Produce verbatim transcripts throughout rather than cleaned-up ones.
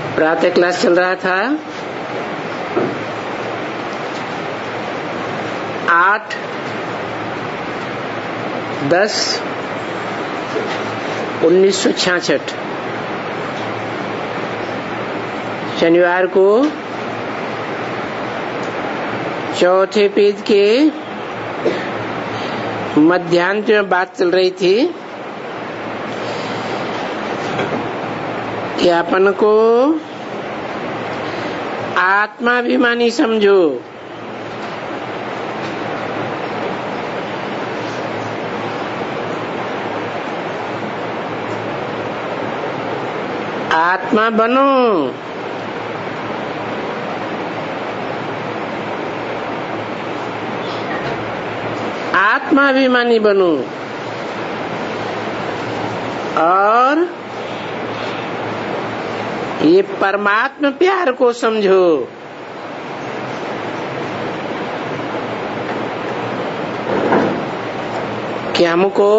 प्रातः क्लास चल रहा था। आठ दस उन्नीस सौ छियासठ शनिवार को चौथे पेज के मध्यांत में बात चल रही थी कि अपन को आत्माभिमानी समझो। आत्मा बनो। आत्माभिमानी बनो और ये परमात्मा प्यार को समझो। कि हमको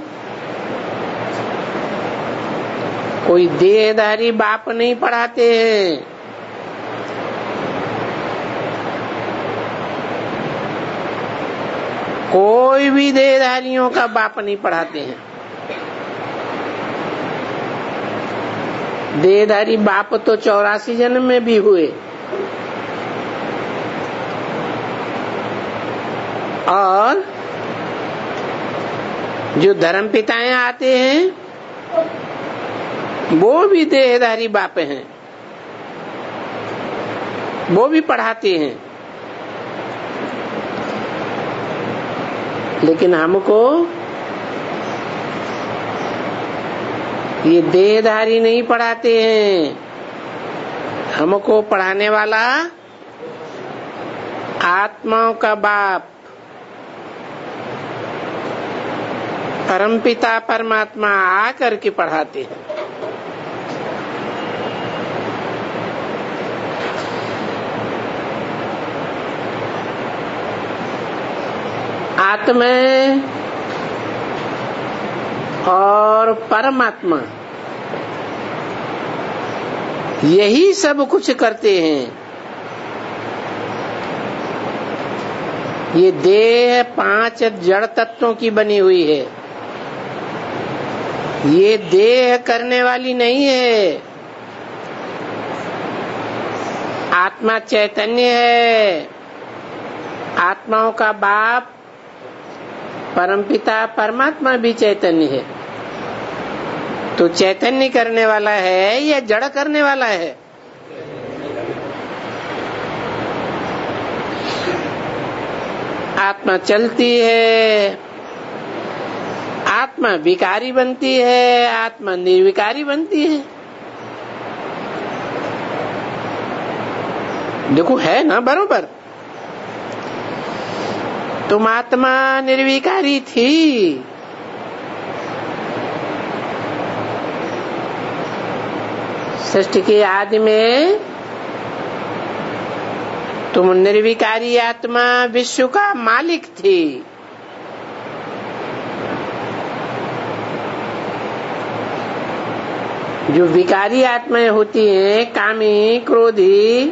कोई देहधारी बाप नहीं पढ़ाते हैं। कोई भी देहधारियों का बाप नहीं पढ़ाते हैं। देहधारी बाप तो चौरासी जन्म में भी हुए और जो धर्म पिताएं आते हैं वो भी देहधारी बाप हैं, वो भी पढ़ाते हैं। लेकिन हमको ये देहधारी नहीं पढ़ाते हैं। हमको पढ़ाने वाला आत्माओं का बाप परमपिता परमात्मा आकर के पढ़ाते हैं। आत्मा और परमात्मा यही सब कुछ करते हैं। ये देह पांच जड़ तत्वों की बनी हुई है। ये देह करने वाली नहीं है। आत्मा चैतन्य है। आत्माओं का बाप परमपिता परमात्मा भी चैतन्य है। तो चैतन्य करने वाला है या जड़ करने वाला है? आत्मा चलती है, आत्मा विकारी बनती है, आत्मा निर्विकारी बनती है। देखो है ना बरोबर। तुम आत्मा निर्विकारी थी, सृष्टि के आदि में तुम निर्विकारी आत्मा विश्व का मालिक थी। जो विकारी आत्माएं होती हैं, कामी क्रोधी,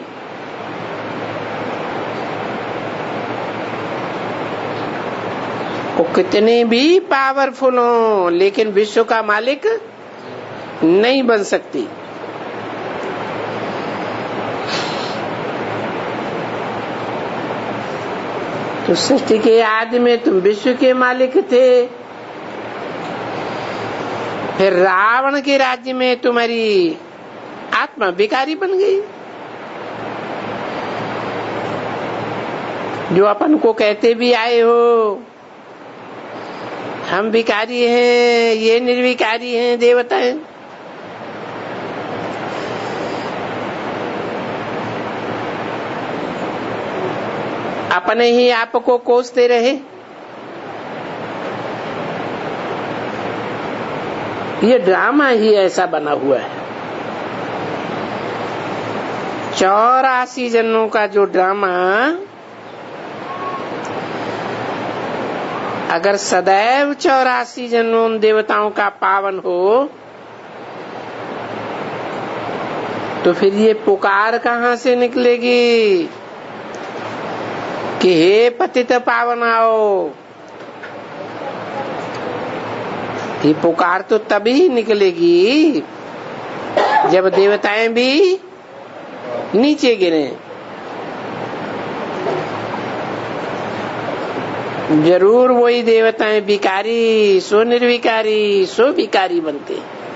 वो कितने भी पावरफुल हो लेकिन विश्व का मालिक नहीं बन सकती। तो सृष्टि के आदि में तुम विश्व के मालिक थे। फिर रावण के राज्य में तुम्हारी आत्मा भिखारी बन गई। जो अपन को कहते भी आए हो हम भिखारी हैं, ये निर्विकारी हैं देवता हैं। अपने ही आप को कोसते रहे। ये ड्रामा ही ऐसा बना हुआ है। चौरासी जन्मों का जो ड्रामा अगर सदैव चौरासी जन्मों देवताओं का पावन हो तो फिर ये पुकार कहाँ से निकलेगी कि हे पतित पावनाओ? ये पुकार तो तभी निकलेगी जब देवताएं भी नीचे गिरे। जरूर वही देवताएं विकारी सो निर्विकारी सो विकारी बनते।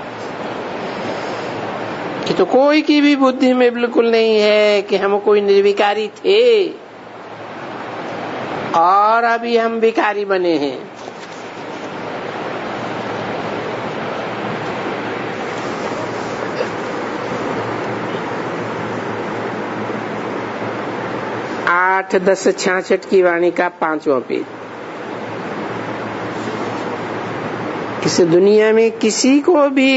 कि तो कोई की भी बुद्धि में बिल्कुल नहीं है कि हम कोई निर्विकारी थे और अभी हम विकारी बने हैं। आठ दस छियासठ की वाणी का पांचवा पेज। इस दुनिया में किसी को भी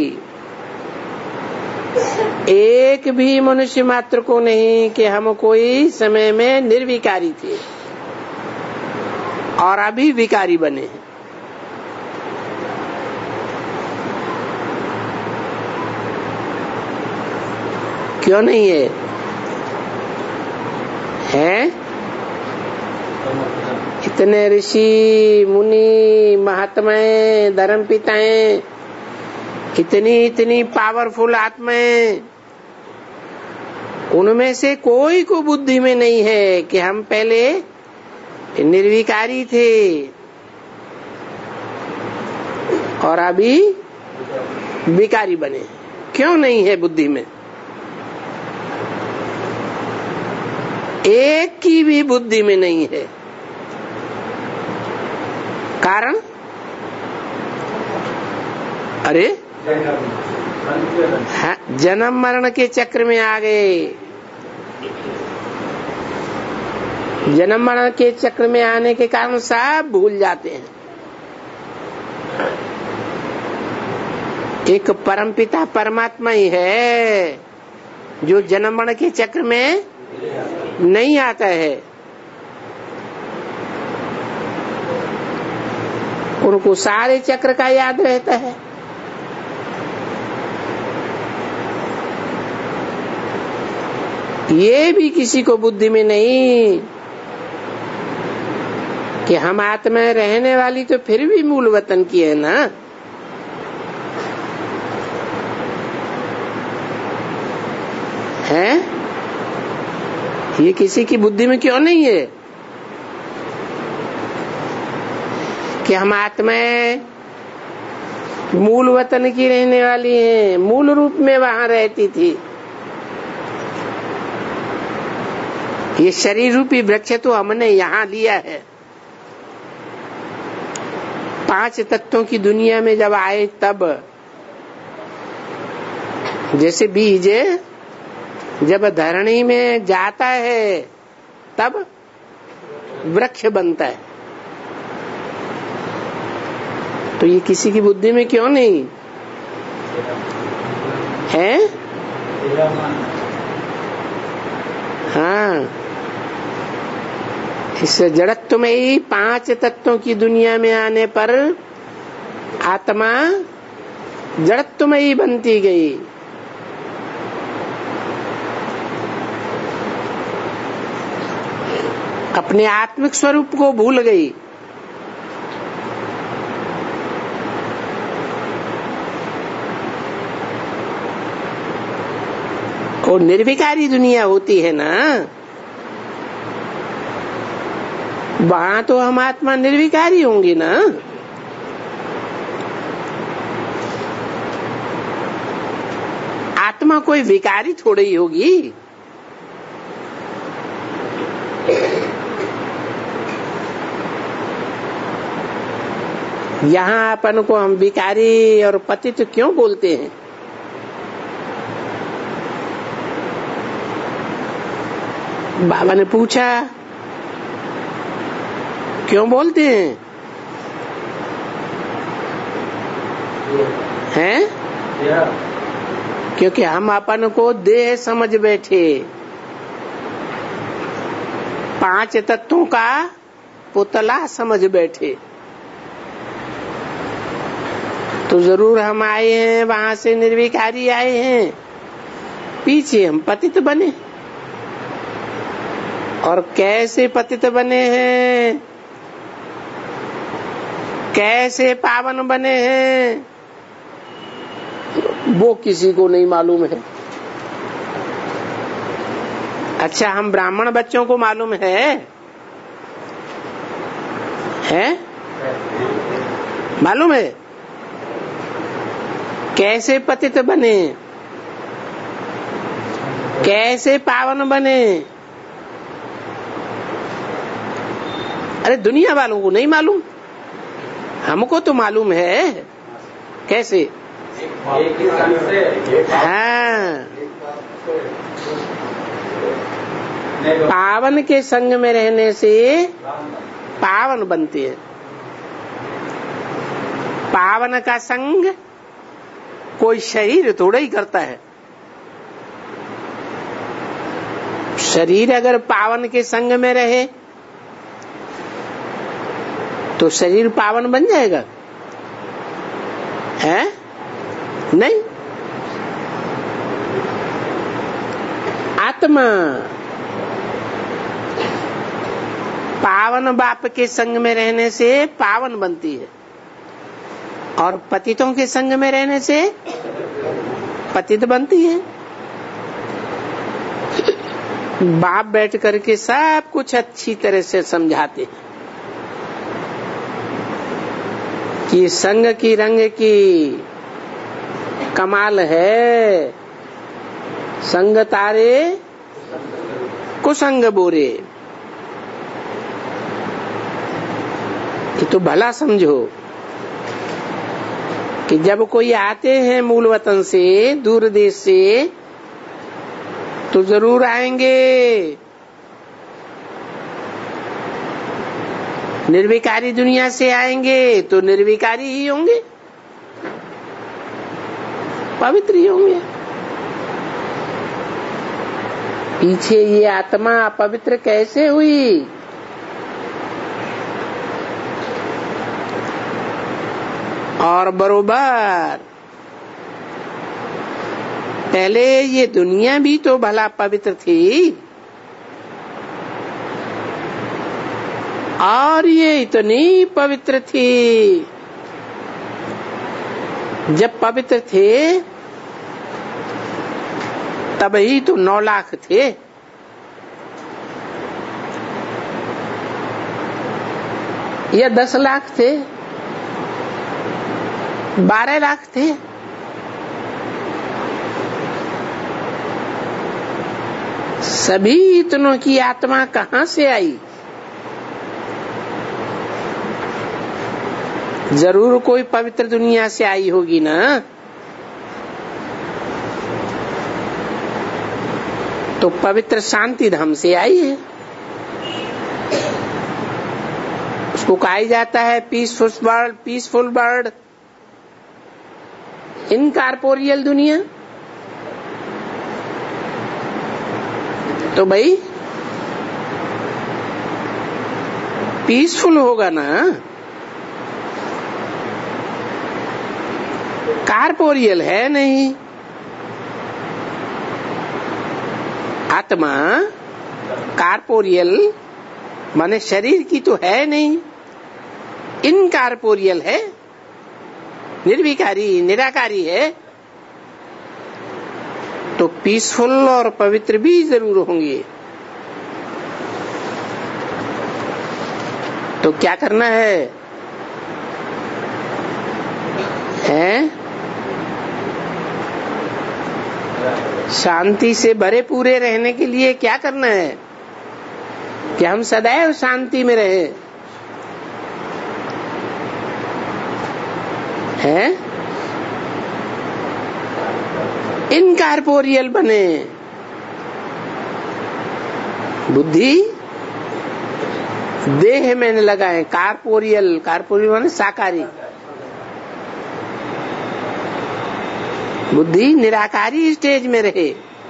एक भी मनुष्य मात्र को नहीं कि हम कोई समय में निर्विकारी थे और अभी विकारी बने हैं। क्यों नहीं है? हैं? इतने ऋषि मुनि महात्माएं धर्म पिताएं, इतनी इतनी पावरफुल आत्माएं, उनमें से कोई को बुद्धि में नहीं है कि हम पहले निर्विकारी थे और अभी विकारी बने। क्यों नहीं है बुद्धि में? एक की भी बुद्धि में नहीं है। कारण? अरे हाँ, जन्म मरण के चक्र में आ गए। जन्म मरण के चक्र में आने के कारण सब भूल जाते हैं। एक परमपिता परमात्मा ही है जो जन्म मरण के चक्र में नहीं आता है। उनको सारे चक्र का याद रहता है। ये भी किसी को बुद्धि में नहीं कि हम आत्मा रहने वाली तो फिर भी मूल वतन की है ना। है? ये किसी की बुद्धि में क्यों नहीं है कि हम आत्माएं मूल वतन की रहने वाली हैं, मूल रूप में वहां रहती थी। ये शरीर रूपी वृक्ष तो हमने यहाँ लिया है। पांच तत्वों की दुनिया में जब आए तब, जैसे बीज जब धरणी में जाता है तब वृक्ष बनता है। तो ये किसी की बुद्धि में क्यों नहीं है? हाँ, इस जड़त्व में ही पांच तत्वों की दुनिया में आने पर आत्मा जड़त्व में ही बनती गई। अपने आत्मिक स्वरूप को भूल गई। और निर्विकारी दुनिया होती है ना, वहां तो हम आत्मा निर्विकारी होंगी ना। आत्मा कोई विकारी थोड़ी ही होगी। यहाँ अपन को हम विकारी और पतित क्यों बोलते हैं? बाबा ने पूछा क्यों बोलते हैं? हैं? क्योंकि हम अपन को देह समझ बैठे, पांच तत्वों का पुतला समझ बैठे। तो जरूर हम आए हैं, वहां से निर्विकारी आए हैं पीछे हम पतित बने, और कैसे पतित बने हैं, कैसे पावन बने हैं, वो किसी को नहीं मालूम है। अच्छा, हम ब्राह्मण बच्चों को मालूम है है मालूम है कैसे पतित बने, कैसे पावन बने। अरे दुनिया वालों को नहीं मालूम, हमको तो मालूम है कैसे। हाँ, पावन के संग में रहने से पावन बनते हैं। पावन का संग कोई शरीर थोड़ा ही करता है। शरीर अगर पावन के संग में रहे तो शरीर पावन बन जाएगा, है नहीं। आत्मा पावन बाप के संग में रहने से पावन बनती है, और पतितों के संग में रहने से पतित बनती है। बाप बैठ करके सब कुछ अच्छी तरह से समझाते हैं कि संग की रंग की कमाल है, संग तारे कुसंग बोरे। कि तो भला समझो कि जब कोई आते हैं मूल वतन से, दूर देश से, तो जरूर आएंगे। निर्विकारी दुनिया से आएंगे तो निर्विकारी ही होंगे, पवित्र ही होंगे। पीछे ये आत्मा अपवित्र कैसे हुई? और बरोबर पहले ये दुनिया भी तो भला पवित्र थी, और ये इतनी पवित्र थी। जब पवित्र थे तब ही तो नौ लाख थे। या दस लाख थे, बारह लाख थे। सभी इतनों की आत्मा कहां से आई? जरूर कोई पवित्र दुनिया से आई होगी ना। तो पवित्र शांति धाम से आई है। उसको कहा जाता है peaceful world, peaceful world, incorporeal दुनिया। तो भाई पीसफुल होगा ना, कॉर्पोरियल है नहीं। आत्मा कॉर्पोरियल माने शरीर की तो है नहीं, इनकॉर्पोरियल है, निर्विकारी निराकारी है। तो पीसफुल और पवित्र भी जरूर होंगे। तो क्या करना है, हैं? शांति से भरे पूरे रहने के लिए क्या करना है कि हम सदैव शांति में रहे, हैं? इनकॉर्पोरियल बने। बुद्धि देह में न लगाए। कॉर्पोरियल, कॉर्पोरियल माने साकारी। बुद्धि निराकारी स्टेज में रहे।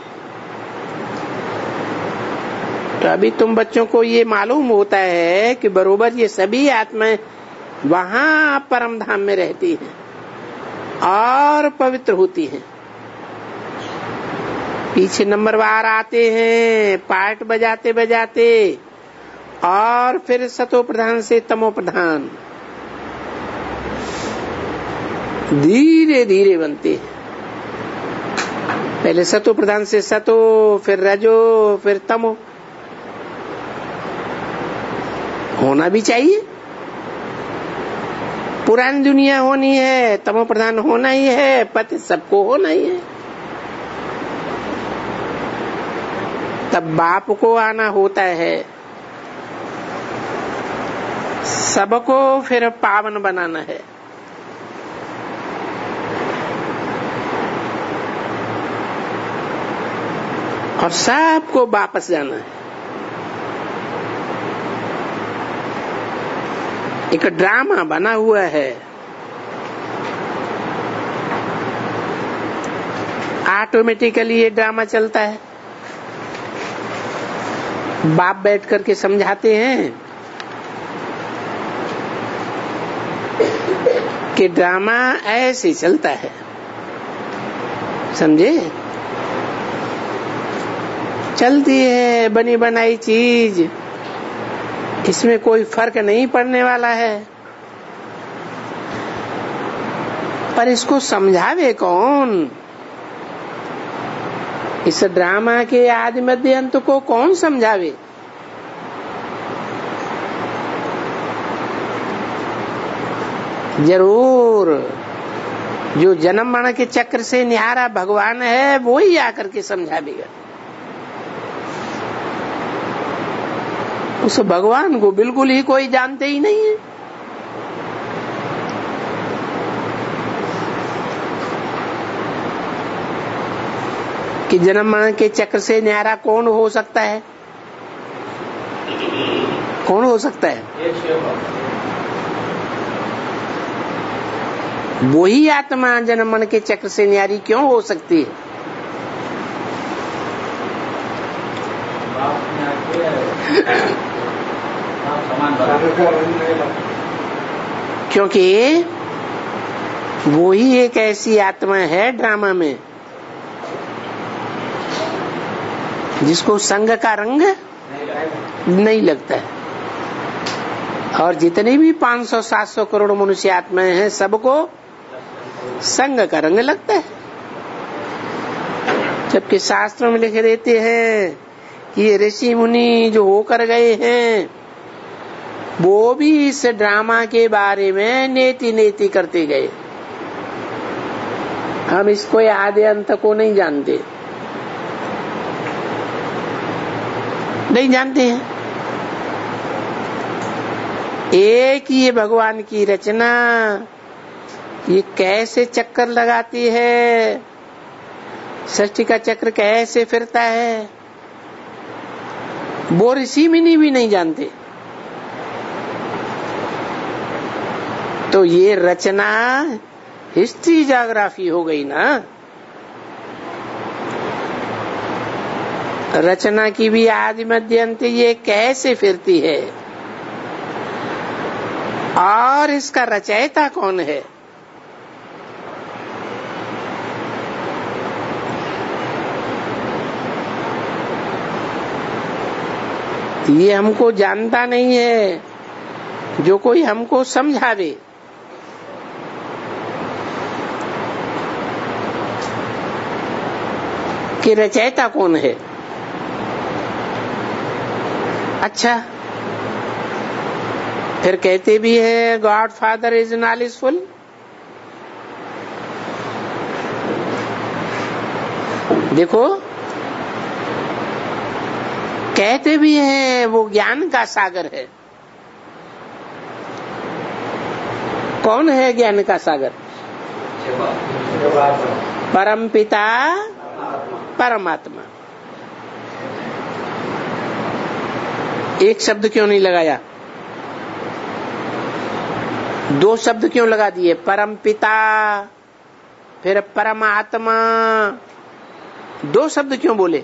तो अभी तुम बच्चों को ये मालूम होता है कि बरोबर ये सभी आत्माएं वहां परम धाम में रहती हैं और पवित्र होती हैं। पीछे नंबरवार आते हैं पार्ट बजाते बजाते, और फिर सतो प्रधान से तमो प्रधान धीरे धीरे बनते हैं। पहले सतो प्रधान से सतो, फिर रजो, फिर तमो। होना भी चाहिए, पुरानी दुनिया होनी है, तमो प्रधान होना ही है, पति सबको होना ही है। तब बाप को आना होता है, सबको फिर पावन बनाना है। और सबको वापस जाना है। एक ड्रामा बना हुआ है, ऑटोमेटिकली ये ड्रामा चलता है। बाप बैठ करके समझाते हैं कि ड्रामा ऐसे चलता है, समझे? चलती है बनी बनाई चीज, इसमें कोई फर्क नहीं पड़ने वाला है। पर इसको समझावे कौन? इस ड्रामा के आदि मध्य अंत को कौन समझावे? जरूर जो जन्म मरण के चक्र से निहारा भगवान है वो ही आकर के समझावेगा। उस भगवान को बिल्कुल ही कोई जानते ही नहीं है। कि जन्म मरण के चक्र से न्यारा कौन हो सकता है? कौन हो सकता है? वही आत्मा जन्म मरण के चक्र से न्यारी क्यों हो सकती है? क्योंकि वो ही एक ऐसी आत्मा है ड्रामा में जिसको संग का रंग नहीं लगता है। और जितने भी पाँच सौ सात सौ करोड़ मनुष्य आत्माएं हैं सबको संग का रंग लगता है। जबकि शास्त्रों में लिखे रहते हैं कि ये ऋषि मुनि जो होकर गए हैं वो भी इस ड्रामा के बारे में नेति नेति करते गए। हम इसको आदि अंत को नहीं जानते, नहीं जानते हैं। एक ये भगवान की रचना, ये कैसे चक्कर लगाती है, सृष्टि का चक्र कैसे फिरता है, वो ऋषि मुनि भी नहीं जानते। तो ये रचना हिस्ट्री ज्योग्राफी हो गई ना। रचना की भी आदि मध्य अंत ये कैसे फिरती है और इसका रचयिता कौन है? ये हमको जानता नहीं है। जो कोई हमको समझावे कि रचयिता कौन है। अच्छा, फिर कहते भी है गॉड फादर इज नॉलेजफुल। देखो, कहते भी हैं वो ज्ञान का सागर है। कौन है ज्ञान का सागर? परमपिता परमात्मा। एक शब्द क्यों नहीं लगाया? दो शब्द क्यों लगा दिए? परमपिता फिर परमात्मा, दो शब्द क्यों बोले?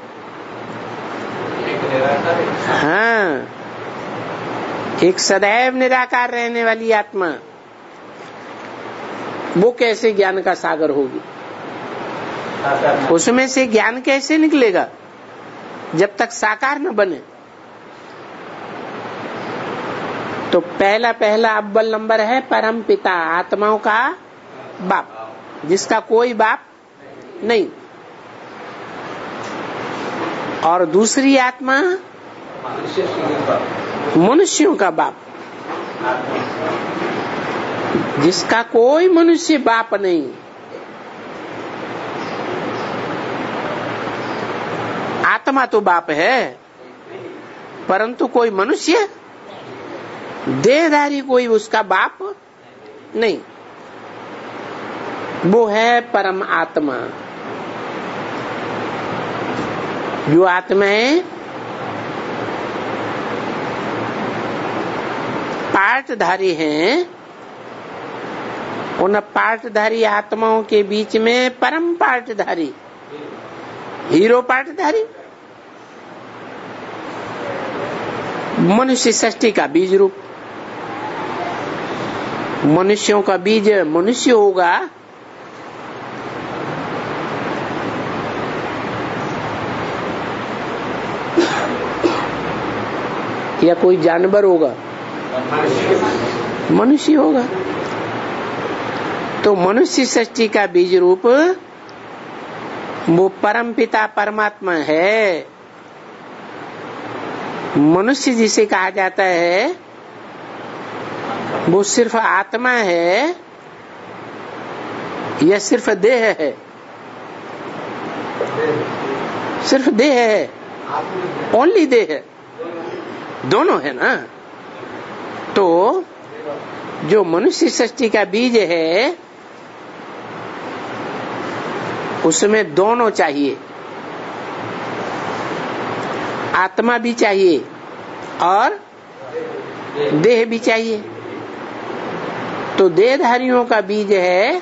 हाँ, एक सदैव निराकार रहने वाली आत्मा, वो कैसे ज्ञान का सागर होगी? उसमें से ज्ञान कैसे निकलेगा जब तक साकार न बने? तो पहला पहला अव्वल नंबर है परम पिता, आत्माओं का बाप, जिसका कोई बाप नहीं। और दूसरी आत्मा मनुष्यों का बाप, जिसका कोई मनुष्य बाप नहीं। आत्मा तो बाप है, परंतु कोई मनुष्य देहधारी कोई उसका बाप नहीं। वो है परम आत्मा। जो आत्माएं पार्टधारी हैं, उन पार्टधारी आत्माओं के बीच में परम पार्टधारी, हीरो पार्टधारी, मनुष्य सृष्टि का बीज रूप। मनुष्यों का बीज मनुष्य होगा, या कोई जानवर होगा? मनुष्य होगा। तो मनुष्य सृष्टि का बीज रूप वो परम पिता परमात्मा है। मनुष्य जिसे कहा जाता है वो सिर्फ आत्मा है या सिर्फ देह है? सिर्फ देह है, ओनली देह है, दोनों है ना। तो जो मनुष्य सृष्टि का बीज है उसमें दोनों चाहिए, आत्मा भी चाहिए और देह भी चाहिए। तो देहधारियों का बीज है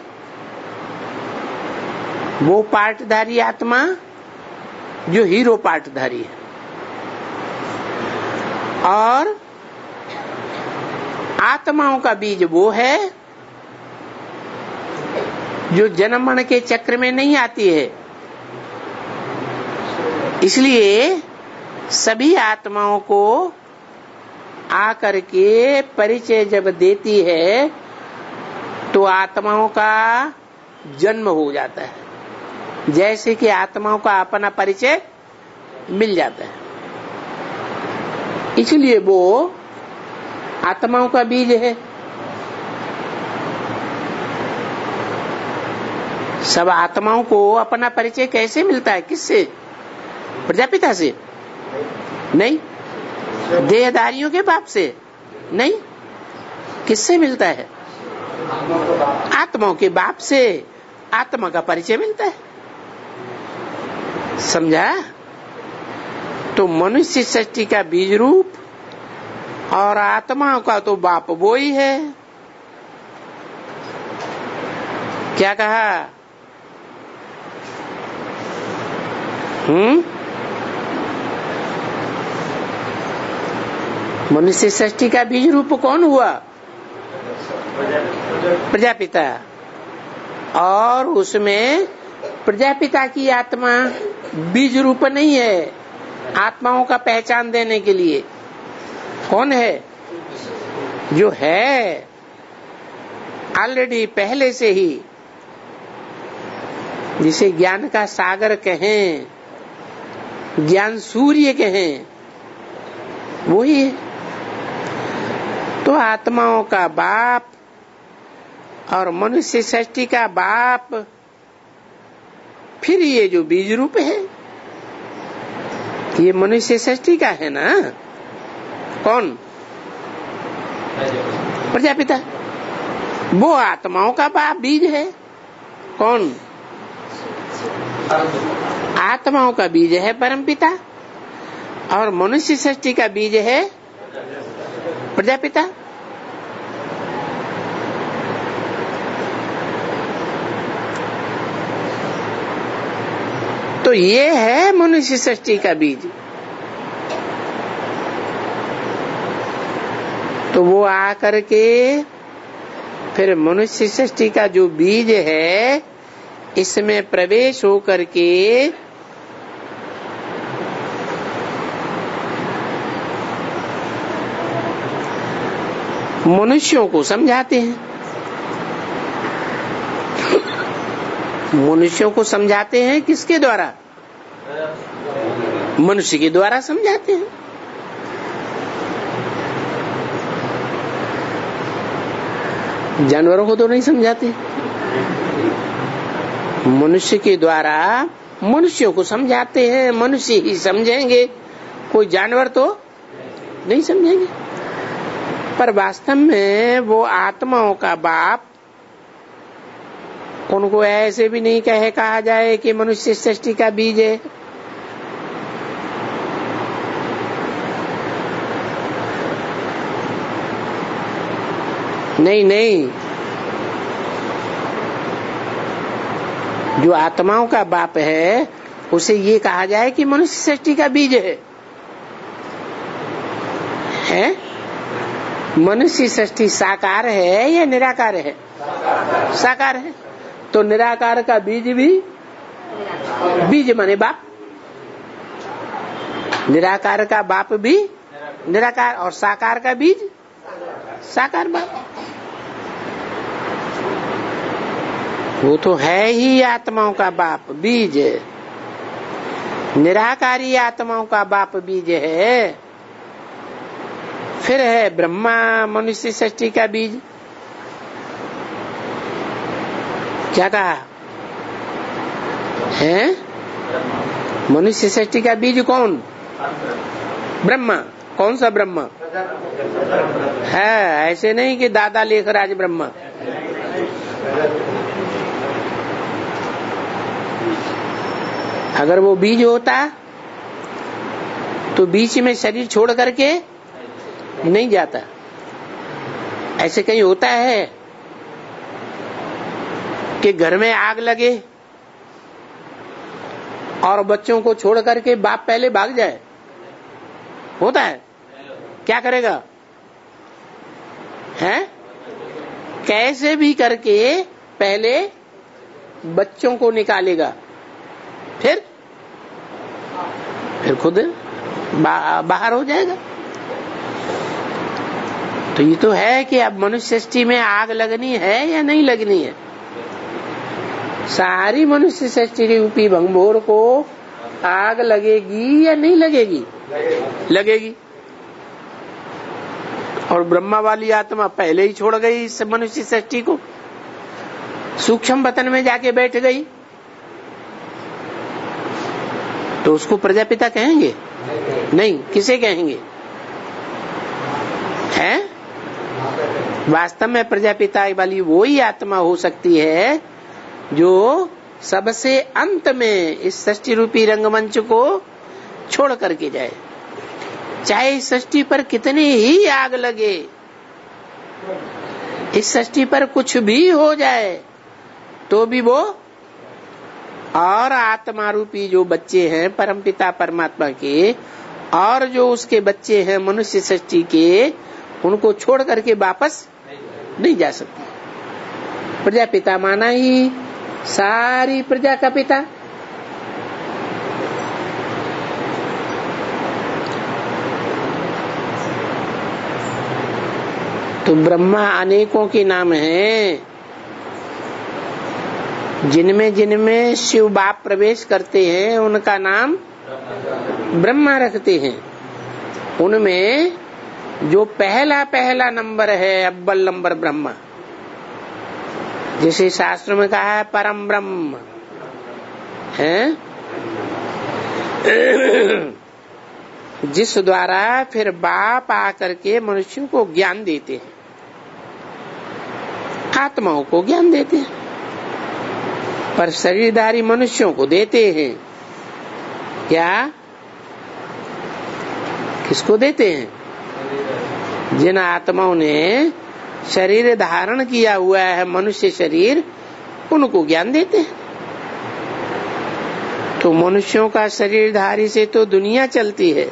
वो पार्टधारी आत्मा जो हीरो पार्टधारी है, और आत्माओं का बीज वो है जो जन्म मरण के चक्र में नहीं आती है। इसलिए सभी आत्माओं को आकर के परिचय जब देती है तो आत्माओं का जन्म हो जाता है, जैसे कि आत्माओं का अपना परिचय मिल जाता है। इसलिए वो आत्माओं का बीज है। सब आत्माओं को अपना परिचय कैसे मिलता है? किससे? प्रजापिता से नहीं, देहधारियों के बाप से नहीं। किससे मिलता है? आत्माओं के बाप से आत्मा का परिचय मिलता है। समझा? तो मनुष्य सृष्टि का बीज रूप और आत्माओं का तो बाप वो ही है। क्या कहा? हम्म मनुष्य सृष्टि का बीज रूप कौन हुआ? प्रजापिता। और उसमें प्रजापिता की आत्मा बीज रूप नहीं है आत्माओं का पहचान देने के लिए। कौन है? जो है ऑलरेडी पहले से ही, जिसे ज्ञान का सागर कहें, ज्ञान सूर्य कहें, वही है। तो आत्माओं का बाप और मनुष्य सृष्टि का बाप, फिर ये जो बीज रूप है ये मनुष्य सृष्टि का है ना। कौन? प्रजापिता। वो आत्माओं का बाप बीज है। कौन? आत्माओं का बीज है परमपिता, और मनुष्य सृष्टि का बीज है प्रजापिता। तो ये है मनुष्य सृष्टि का बीज। तो वो आकर के फिर मनुष्य सृष्टि का जो बीज है इसमें प्रवेश होकर के मनुष्यों को समझाते हैं। मनुष्यों को समझाते हैं किसके द्वारा? मनुष्य के द्वारा समझाते हैं। जानवरों को तो नहीं समझाते। मनुष्य के द्वारा मनुष्यों को समझाते हैं। मनुष्य ही समझेंगे, कोई जानवर तो नहीं समझेंगे। पर वास्तव में वो आत्माओं का बाप, उनको ऐसे भी नहीं कहे कहा जाए कि मनुष्य सृष्टि का बीज है। नहीं नहीं, जो आत्माओं का बाप है उसे ये कहा जाए कि मनुष्य सृष्टि का बीज है, है? मनुष्य सृष्टि साकार है या निराकार है? साकार है। तो निराकार का बीज भी, बीज माने बाप, निराकार का बाप भी निराकार, और साकार का बीज साकार बाप। वो तो है ही आत्माओं का बाप, बीज। निराकारी आत्माओं का बाप बीज है। फिर है ब्रह्मा मनुष्य सृष्टि का बीज। क्या कहा है? मनुष्य सृष्टि का बीज कौन? ब्रह्मा। कौन सा ब्रह्मा है? ऐसे नहीं कि दादा लेखराज ब्रह्मा। अगर वो बीज होता तो बीच में शरीर छोड़ करके नहीं जाता। ऐसे कहीं होता है कि घर में आग लगे और बच्चों को छोड़ करके बाप पहले भाग जाए? होता है? क्या करेगा? है? कैसे भी करके पहले बच्चों को निकालेगा, फिर फिर खुद बा, बाहर हो जाएगा। तो ये तो है कि अब मनुष्य सृष्टि में आग लगनी है या नहीं लगनी है? सारी मनुष्य सृष्टि रूपी भंगभोर को आग लगेगी या नहीं लगेगी? लगेगी। और ब्रह्मा वाली आत्मा पहले ही छोड़ गई इस मनुष्य सृष्टि को, सूक्ष्म वतन में जाके बैठ गई, तो उसको प्रजापिता कहेंगे? नहीं। किसे कहेंगे? है? वास्तव में प्रजापिता वाली वो ही आत्मा हो सकती है जो सबसे अंत में इस सृष्टि रूपी रंगमंच को छोड़ करके जाए। चाहे इस सृष्टि पर कितनी ही आग लगे, इस सृष्टि पर कुछ भी हो जाए, तो भी वो और आत्मा रूपी जो बच्चे हैं परमपिता परमात्मा के, और जो उसके बच्चे हैं मनुष्य सृष्टि के, उनको छोड़ करके वापस नहीं जा सकते। प्रजापिता माना ही सारी प्रजा का पिता। तो ब्रह्मा अनेकों के नाम हैं, जिनमें जिनमें शिव बाप प्रवेश करते हैं उनका नाम ब्रह्मा रखते हैं। उनमें जो पहला पहला नंबर है, अव्वल नंबर ब्रह्मा, जैसे शास्त्र में कहा है परम ब्रह्म है, जिस द्वारा फिर बाप आकर के मनुष्यों को ज्ञान देते हैं, आत्माओं को ज्ञान देते हैं, पर शरीरधारी मनुष्यों को देते हैं। क्या? किसको देते हैं? जिन आत्माओं ने शरीर धारण किया हुआ है, मनुष्य शरीर, उनको ज्ञान देते हैं। तो मनुष्यों का शरीरधारी से तो दुनिया चलती है।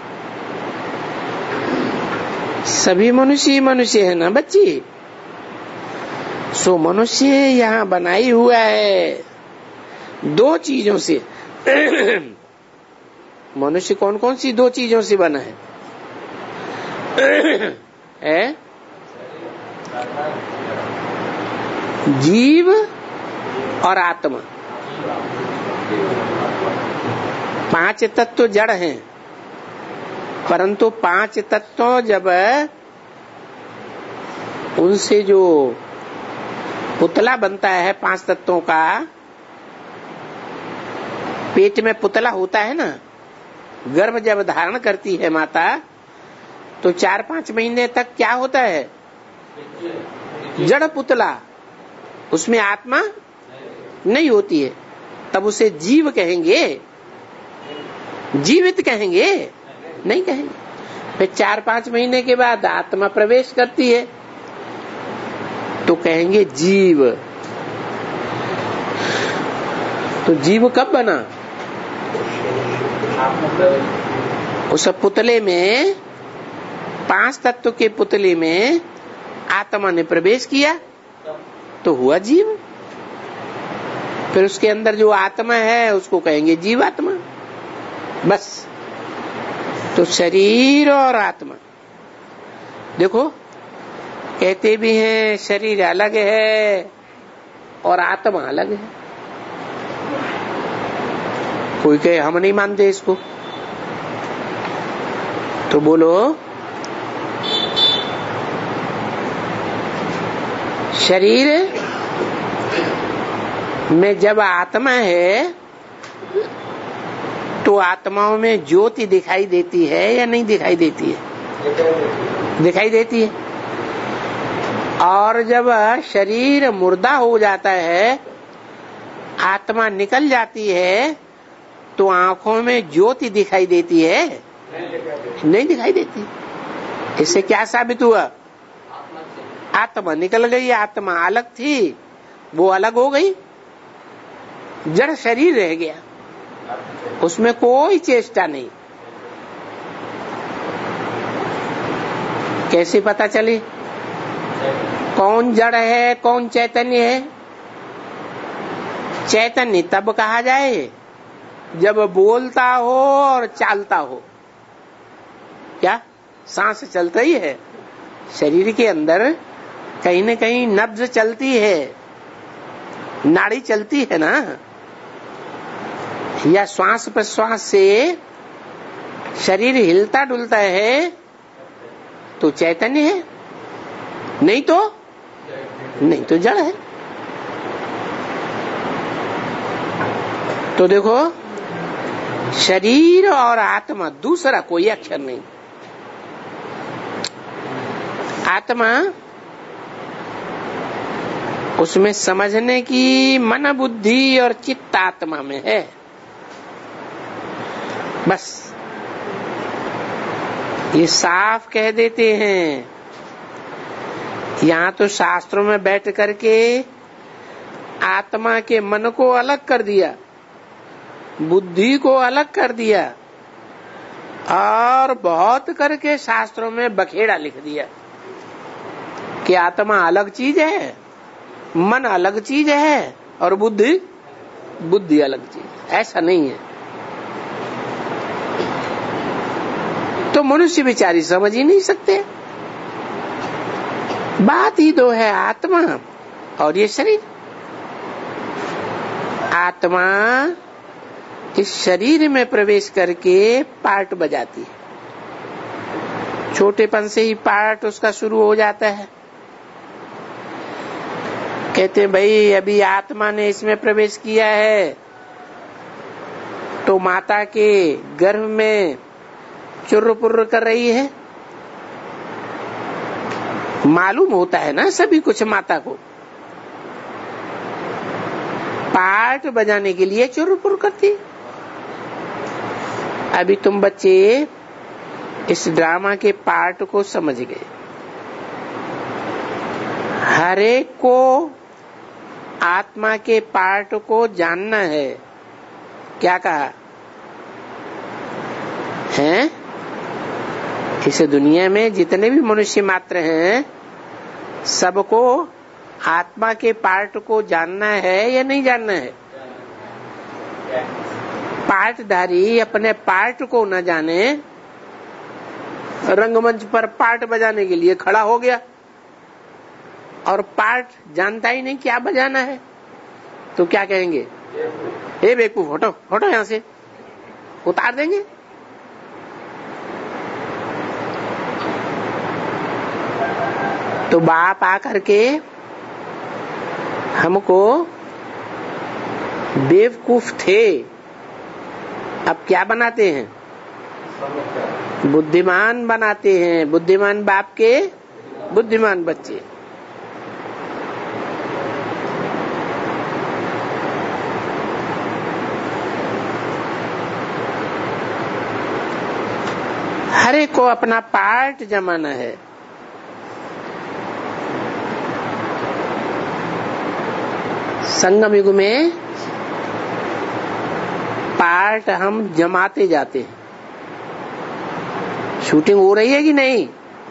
सभी मनुष्य ही मनुष्य है ना बच्ची। सो मनुष्य यहाँ बनाई हुआ है दो चीजों से मनुष्य कौन कौन सी दो चीजों से बना है? है जीव और आत्मा। पांच तत्व जड़ हैं, परंतु पांच तत्व जब उनसे जो पुतला बनता है पांच तत्वों का, पेट में पुतला होता है ना, गर्भ जब धारण करती है माता, तो चार पांच महीने तक क्या होता है? जड़ पुतला, उसमें आत्मा नहीं होती है। तब उसे जीव कहेंगे? जीवित कहेंगे? नहीं कहेंगे। फिर चार पांच महीने के बाद आत्मा प्रवेश करती है तो कहेंगे जीव। तो जीव कब बना? उस पुतले में, पांच तत्व के पुतले में आत्मा ने प्रवेश किया तो हुआ जीव। फिर उसके अंदर जो आत्मा है उसको कहेंगे जीवात्मा। बस। तो शरीर और आत्मा, देखो कहते भी हैं शरीर अलग है और आत्मा अलग है। कोई कहे हम नहीं मानते इसको, तो बोलो शरीर में जब आत्मा है तो आत्माओं में ज्योति दिखाई देती है या नहीं दिखाई देती है? दिखाई देती है। और जब शरीर मुर्दा हो जाता है, आत्मा निकल जाती है, तो आंखों में ज्योति दिखाई देती है? नहीं दिखाई देती। इससे क्या साबित हुआ? आत्मा निकल गई, आत्मा अलग थी, वो अलग हो गई, जड़ शरीर रह गया, उसमें कोई चेष्टा नहीं। कैसे पता चले कौन जड़ है कौन चैतन्य है? चैतन्य तब कहा जाए जब बोलता हो और चालता हो। क्या सांस चल रही है शरीर के अंदर, कहीं न कहीं नब्ज चलती है, नाड़ी चलती है ना, या श्वास प्रश्वास से शरीर हिलता डुलता है तो चैतन्य है, नहीं तो नहीं तो जड़ है। तो देखो शरीर और आत्मा, दूसरा कोई अक्षर नहीं। आत्मा उसमें समझने की मन बुद्धि और चित्त आत्मा में है, बस ये साफ कह देते हैं। यहाँ तो शास्त्रों में बैठ करके आत्मा के मन को अलग कर दिया, बुद्धि को अलग कर दिया, और बहुत करके शास्त्रों में बखेड़ा लिख दिया कि आत्मा अलग चीज है, मन अलग चीज है, और बुद्धि बुद्धि अलग चीज। ऐसा नहीं है। तो मनुष्य बेचारी समझ ही नहीं सकते। बात ही दो है, आत्मा और ये शरीर। आत्मा इस शरीर में प्रवेश करके पार्ट बजाती है। छोटेपन से ही पार्ट उसका शुरू हो जाता है। कहते हैं भाई अभी आत्मा ने इसमें प्रवेश किया है तो माता के गर्भ में चुर्र पुर्र कर रही है। मालूम होता है ना सभी कुछ माता को, पार्ट बजाने के लिए चुर्र पुर्र करती। अभी तुम बच्चे इस ड्रामा के पार्ट को समझ गए। हर एक को आत्मा के पार्ट को जानना है। क्या कहा है? इस दुनिया में जितने भी मनुष्य मात्र हैं, सबको आत्मा के पार्ट को जानना है या नहीं जानना है? पार्टधारी अपने पार्ट को न जाने, रंगमंच पर पार्ट बजाने के लिए खड़ा हो गया और पार्ट जानता ही नहीं क्या बजाना है, तो क्या कहेंगे? ए बेवकूफ, हटो हटो यहां से, उतार देंगे। तो बाप आकर के हमको बेवकूफ थे, अब क्या बनाते हैं? बुद्धिमान बनाते हैं। बुद्धिमान बाप के बुद्धिमान बच्चे। हर एक को अपना पार्ट जमाना है। संगम युग में पार्ट हम जमाते जाते हैं। शूटिंग हो रही है कि नहीं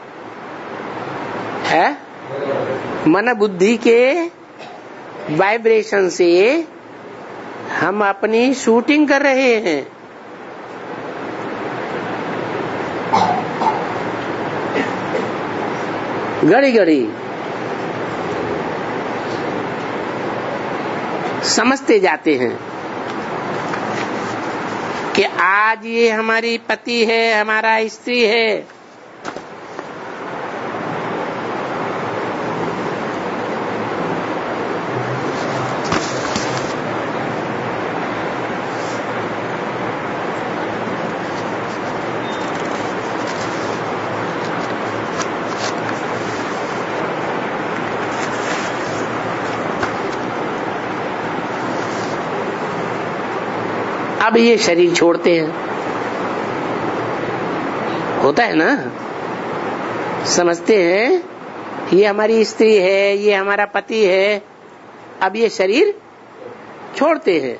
है? मन बुद्धि के वाइब्रेशन से हम अपनी शूटिंग कर रहे हैं। घड़ी घड़ी समझते जाते हैं कि आज ये हमारी पति है, हमारा स्त्री है। अब ये शरीर छोड़ते हैं, होता है ना? समझते हैं ये हमारी स्त्री है, ये हमारा पति है। अब ये शरीर छोड़ते हैं।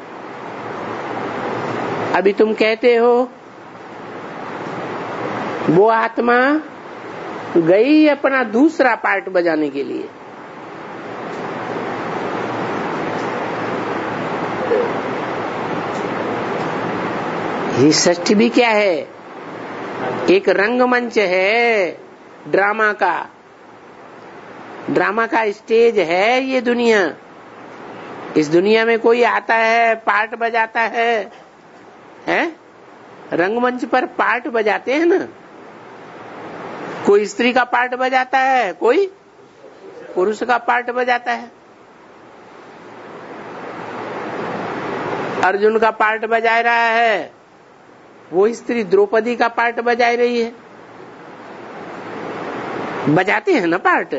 अभी तुम कहते हो वो आत्मा गई अपना दूसरा पार्ट बजाने के लिए। ये सृष्टि भी क्या है? एक रंगमंच है, ड्रामा का ड्रामा का स्टेज है ये दुनिया। इस दुनिया में कोई आता है, पार्ट बजाता है, हैं? रंगमंच पर पार्ट बजाते हैं ना। कोई स्त्री का पार्ट बजाता है, कोई पुरुष का पार्ट बजाता है। अर्जुन का पार्ट बजा रहा है, वो स्त्री द्रौपदी का पार्ट बजा रही है। बजाते हैं ना पार्ट।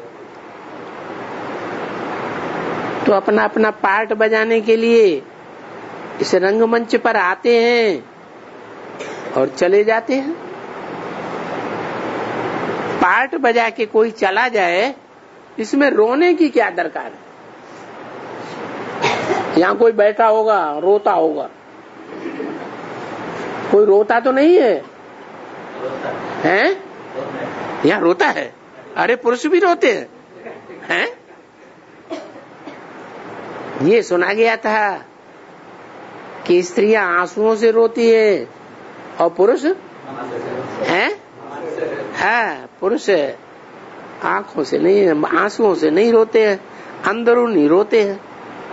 तो अपना अपना पार्ट बजाने के लिए इस रंगमंच पर आते हैं और चले जाते हैं। पार्ट बजा के कोई चला जाए, इसमें रोने की क्या दरकार है? यहाँ कोई बैठा होगा, रोता होगा। कोई रोता तो नहीं है, हैं? यहाँ रोता है। अरे पुरुष भी रोते हैं, हैं? ये सुना गया था कि स्त्रियां आंसुओं से रोती है और पुरुष हैं? हाँ, पुरुष आंखों से नहीं, आंसुओं से नहीं रोते हैं, अंदरूनी रोते हैं।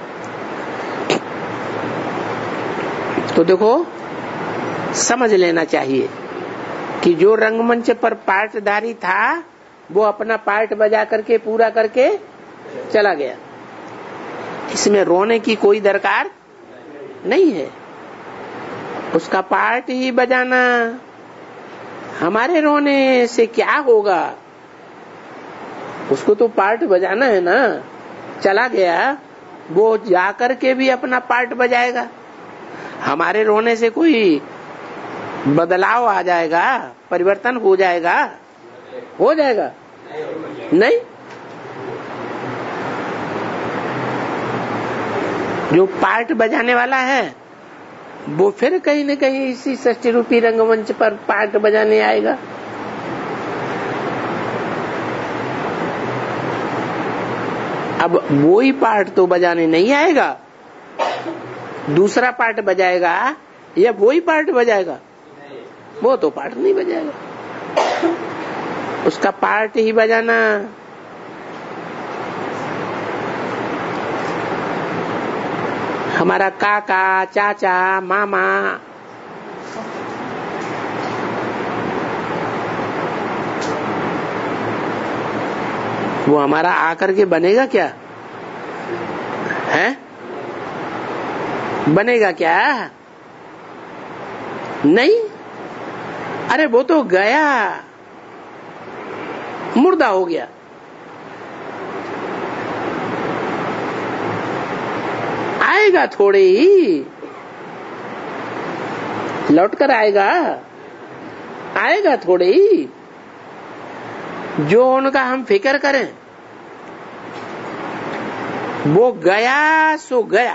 तो देखो, समझ लेना चाहिए कि जो रंगमंच पर पार्टधारी था वो अपना पार्ट बजा करके पूरा करके चला गया। इसमें रोने की कोई दरकार नहीं है। उसका पार्ट ही बजाना। हमारे रोने से क्या होगा? उसको तो पार्ट बजाना है ना। चला गया, वो जाकर के भी अपना पार्ट बजाएगा। हमारे रोने से कोई बदलाव आ जाएगा, परिवर्तन हो जाएगा? हो जाएगा? नहीं। जो पार्ट बजाने वाला है वो फिर कहीं न कहीं इसी सृष्टि रूपी रंगमंच पर पार्ट बजाने आएगा। अब वो ही पार्ट तो बजाने नहीं आएगा, दूसरा पार्ट बजाएगा या वो ही पार्ट बजाएगा? वो तो पार्ट नहीं बजाएगा, उसका पार्ट ही बजाना। हमारा काका, चाचा, मामा, वो हमारा आकर के बनेगा क्या? है? बनेगा क्या? नहीं। अरे वो तो गया, मुर्दा हो गया। आएगा थोड़े ही, लौट कर आएगा, आएगा थोड़े ही। जो उनका हम फिक्र करें, वो गया सो गया।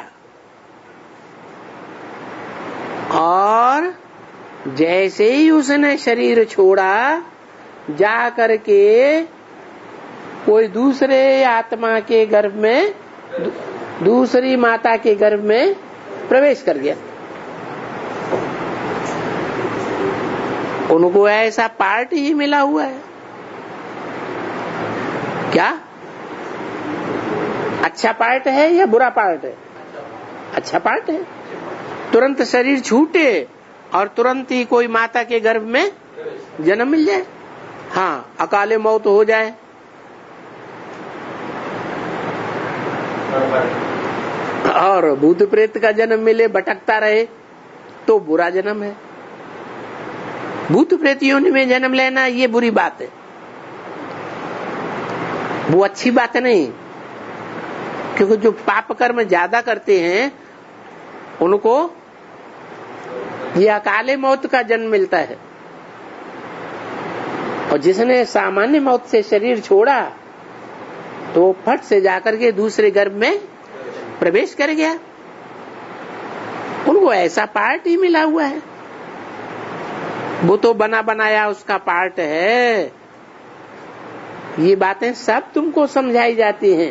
और जैसे ही उसने शरीर छोड़ा, जा करके कोई दूसरे आत्मा के गर्भ में, दूसरी माता के गर्भ में प्रवेश कर गया। उनको ऐसा पार्ट ही मिला हुआ है। क्या अच्छा पार्ट है या बुरा पार्ट है? अच्छा पार्ट है। तुरंत शरीर छूटे और तुरंत ही कोई माता के गर्भ में जन्म मिल जाए। हाँ, अकाले मौत हो जाए, और भूत प्रेत का जन्म मिले, भटकता रहे, तो बुरा जन्म है। भूत प्रेत योनि में जन्म लेना ये बुरी बात है, वो अच्छी बात नहीं। क्योंकि जो पाप कर्म ज्यादा करते हैं उनको ये अकाले मौत का जन्म मिलता है। और जिसने सामान्य मौत से शरीर छोड़ा तो फट से जाकर के दूसरे गर्भ में प्रवेश कर गया। उनको ऐसा पार्ट ही मिला हुआ है। वो तो बना बनाया उसका पार्ट है। ये बातें सब तुमको समझाई जाती हैं,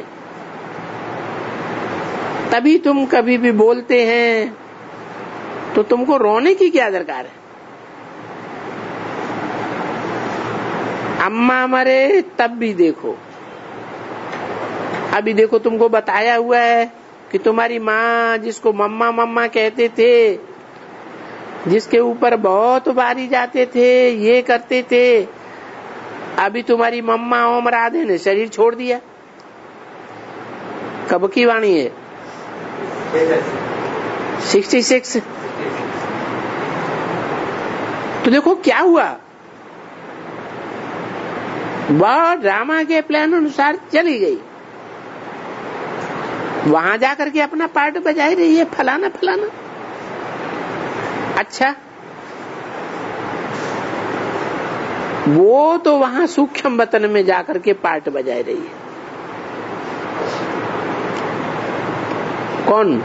तभी तुम कभी भी बोलते हैं तो तुमको रोने की क्या दरकार है? अम्मा मरे तब भी देखो, अभी देखो तुमको बताया हुआ है कि तुम्हारी माँ जिसको मम्मा मम्मा कहते थे, जिसके ऊपर बहुत बारी जाते थे, ये करते थे, अभी तुम्हारी मम्मा ओम राधे ने शरीर छोड़ दिया। कब की वाणी है? Sixty six. तो देखो क्या हुआ, वह ड्रामा के प्लान अनुसार चली गई, वहां जाकर के अपना पार्ट बजाई रही है, फलाना फलाना। अच्छा, वो तो वहां सूक्ष्म वतन में जाकर के पार्ट बजाई रही है। कौन?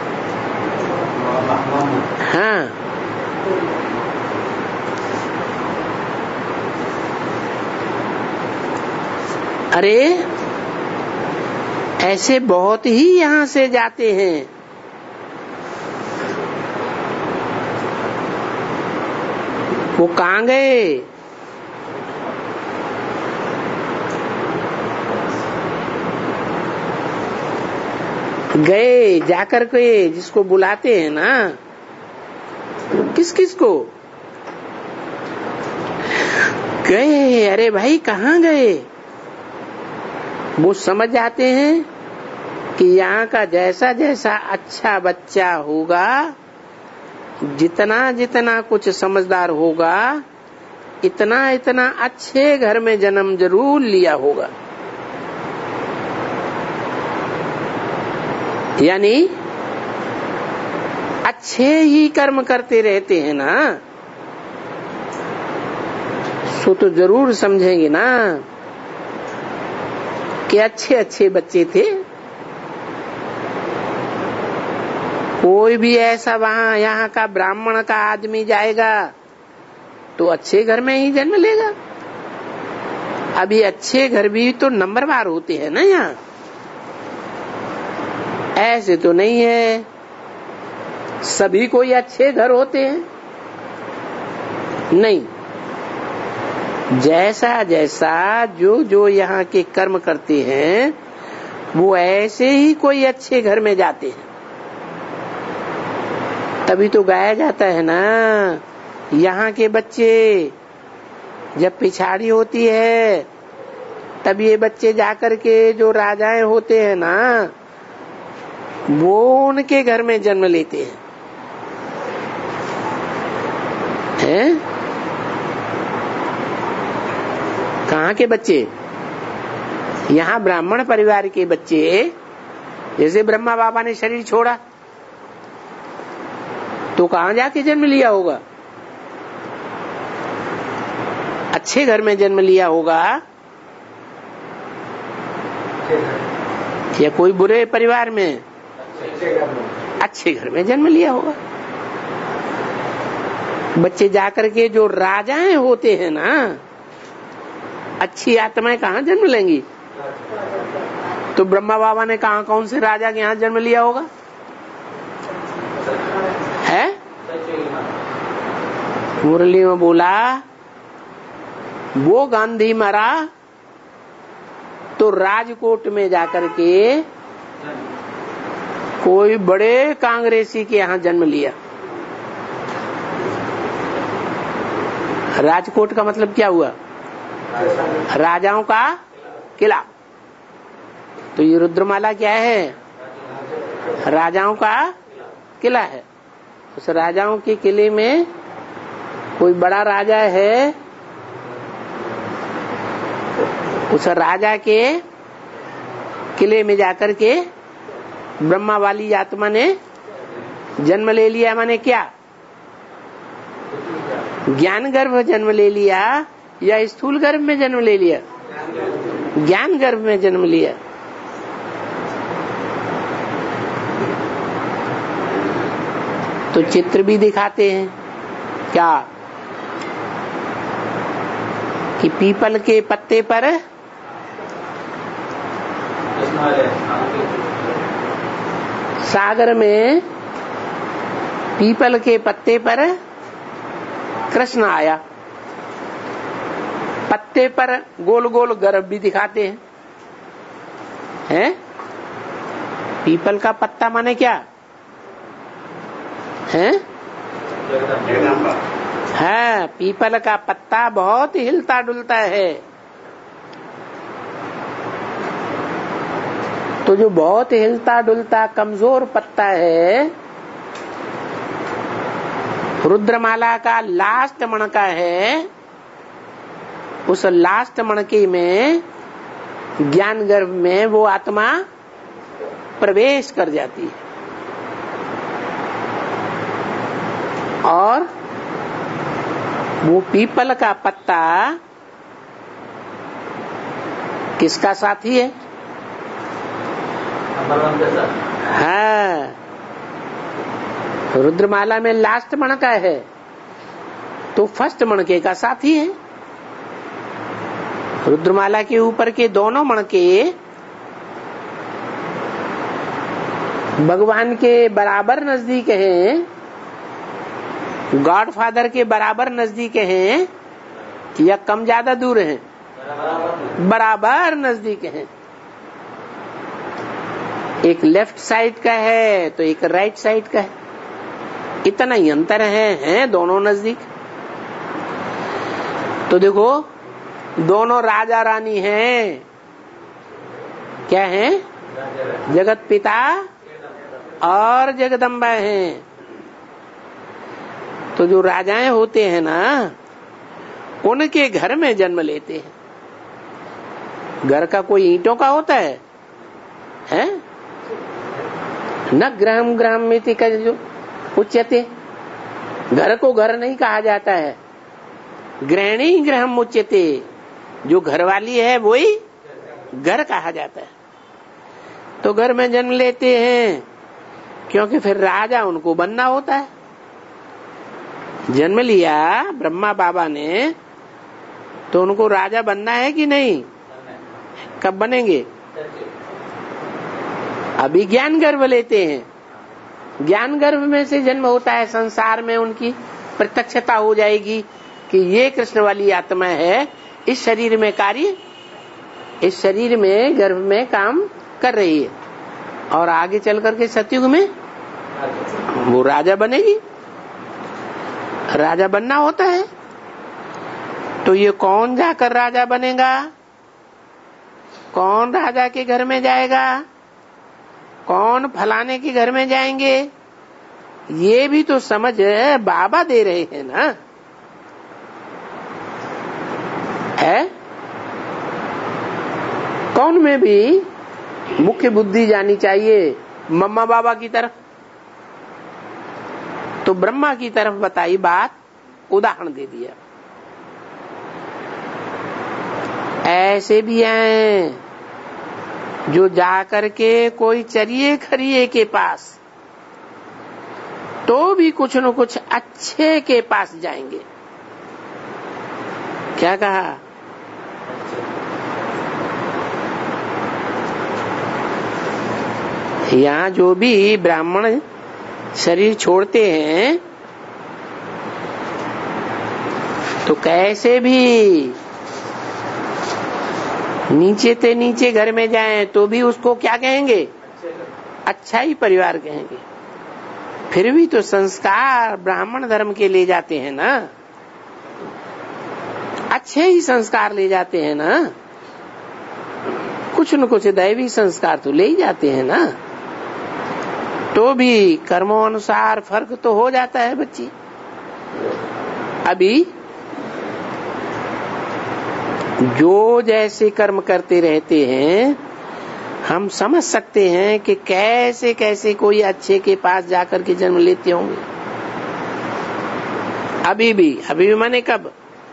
हाँ, अरे ऐसे बहुत ही यहां से जाते हैं। वो कहां गए? गए जाकर के जिसको बुलाते हैं ना, किस किस को गए? अरे भाई कहाँ गए? वो समझ जाते हैं कि यहाँ का जैसा जैसा अच्छा बच्चा होगा, जितना जितना कुछ समझदार होगा, इतना इतना अच्छे घर में जन्म जरूर लिया होगा। यानी अच्छे ही कर्म करते रहते हैं ना, सो तो जरूर समझेंगे ना कि अच्छे अच्छे बच्चे थे। कोई भी ऐसा वहां यहाँ का ब्राह्मण का आदमी जाएगा तो अच्छे घर में ही जन्म लेगा। अभी अच्छे घर भी तो नंबरवार होते हैं ना, यहाँ ऐसे तो नहीं है सभी कोई अच्छे घर होते हैं? नहीं। जैसा जैसा जो जो यहाँ के कर्म करते हैं वो ऐसे ही कोई अच्छे घर में जाते हैं। तभी तो गाया जाता है ना, यहाँ के बच्चे जब पिछाड़ी होती है तब ये बच्चे जाकर के जो राजाएं होते हैं ना वो उनके घर में जन्म लेते हैं, हैं? कहाँ के बच्चे? यहाँ ब्राह्मण परिवार के बच्चे। जैसे ब्रह्मा बाबा ने शरीर छोड़ा तो कहाँ जाके जन्म लिया होगा? अच्छे घर में जन्म लिया होगा या कोई बुरे परिवार में? अच्छे घर में जन्म लिया होगा। बच्चे जाकर के जो राजाएं होते हैं ना, अच्छी आत्माएं कहाँ जन्म लेंगी? तो ब्रह्मा बाबा ने कहा कौन से राजा के यहाँ जन्म लिया होगा? है? मुरली में बोला वो गांधी मरा तो राजकोट में जाकर के कोई बड़े कांग्रेसी के यहाँ जन्म लिया। राजकोट का मतलब क्या हुआ? राजाओं का किला। तो ये रुद्रमाला क्या है? राजाओं का किला है। उस राजाओं के किले में कोई बड़ा राजा है, उस राजा के किले में जाकर के ब्रह्मा वाली आत्मा ने जन्म ले लिया। माने क्या? ज्ञान गर्भ जन्म ले लिया या स्थूल गर्भ में जन्म ले लिया? ज्ञान गर्भ में जन्म लिया। तो चित्र भी दिखाते हैं क्या कि पीपल के पत्ते पर सागर में पीपल के पत्ते पर कृष्ण आया। पत्ते पर गोल गोल गर्भ भी दिखाते हैं, हैं? पीपल का पत्ता माने क्या है? हाँ, पीपल का पत्ता बहुत हिलता डुलता है। तो जो बहुत हिलता डुलता कमजोर पत्ता है, रुद्रमाला का लास्ट मणका है, उस लास्ट मणके में ज्ञान गर्भ में वो आत्मा प्रवेश कर जाती है और वो पीपल का पत्ता किसका साथी है? हाँ, रुद्रमाला में लास्ट मणका है तो फर्स्ट मणके का साथी है। रुद्रमाला के ऊपर के दोनों मणके भगवान के बराबर नजदीक हैं, गॉड फादर के बराबर नजदीक हैं या कम ज्यादा दूर हैं? बराबर नजदीक हैं। एक लेफ्ट साइड का है तो एक राइट साइड का है, इतना ही अंतर है, हैं दोनों नजदीक। तो देखो दोनों राजा रानी हैं, क्या हैं? जगत पिता और जगदम्बा हैं। तो जो राजाएं होते हैं ना उनके घर में जन्म लेते हैं। घर का कोई ईंटों का होता है, हैं? न ग्रहम ग्रहम मिति का जो उच्यते, घर को घर नहीं कहा जाता है, गृहिणी ग्रहम उच्यते, जो घरवाली है वही घर कहा जाता है। तो घर में जन्म लेते हैं क्योंकि फिर राजा उनको बनना होता है। जन्म लिया ब्रह्मा बाबा ने तो उनको राजा बनना है कि नहीं? कब बनेंगे? अभी ज्ञान गर्भ लेते हैं ज्ञान गर्भ में से जन्म होता है, संसार में उनकी प्रत्यक्षता हो जाएगी कि ये कृष्ण वाली आत्मा है, इस शरीर में कार्य, इस शरीर में गर्भ में काम कर रही है, और आगे चल करके सतयुग में वो राजा बनेगी। राजा बनना होता है, तो ये कौन जाकर राजा बनेगा, कौन राजा के घर में जाएगा, कौन फलाने के घर में जाएंगे, ये भी तो समझ बाबा दे रहे हैं ना, है? कौन में भी मुख्य बुद्धि जानी चाहिए, मम्मा बाबा की तरफ, तो ब्रह्मा की तरफ बताई बात, उदाहरण दे दिया। ऐसे भी हैं जो जाकर के कोई चरिए खरिए के पास, तो भी कुछ न कुछ अच्छे के पास जाएंगे। क्या कहा? यहाँ जो भी ब्राह्मण शरीर छोड़ते हैं, तो कैसे भी नीचे से नीचे घर में जाएं तो भी उसको क्या कहेंगे? अच्छा ही परिवार कहेंगे। फिर भी तो संस्कार ब्राह्मण धर्म के ले जाते हैं ना, अच्छे ही संस्कार ले जाते हैं ना, कुछ न कुछ दैवी संस्कार तो ले ही जाते हैं ना, तो भी कर्मों अनुसार फर्क तो हो जाता है बच्ची। अभी जो जैसे कर्म करते रहते हैं, हम समझ सकते हैं कि कैसे कैसे कोई अच्छे के पास जाकर के जन्म लेते होंगे। अभी भी, अभी भी माने कब?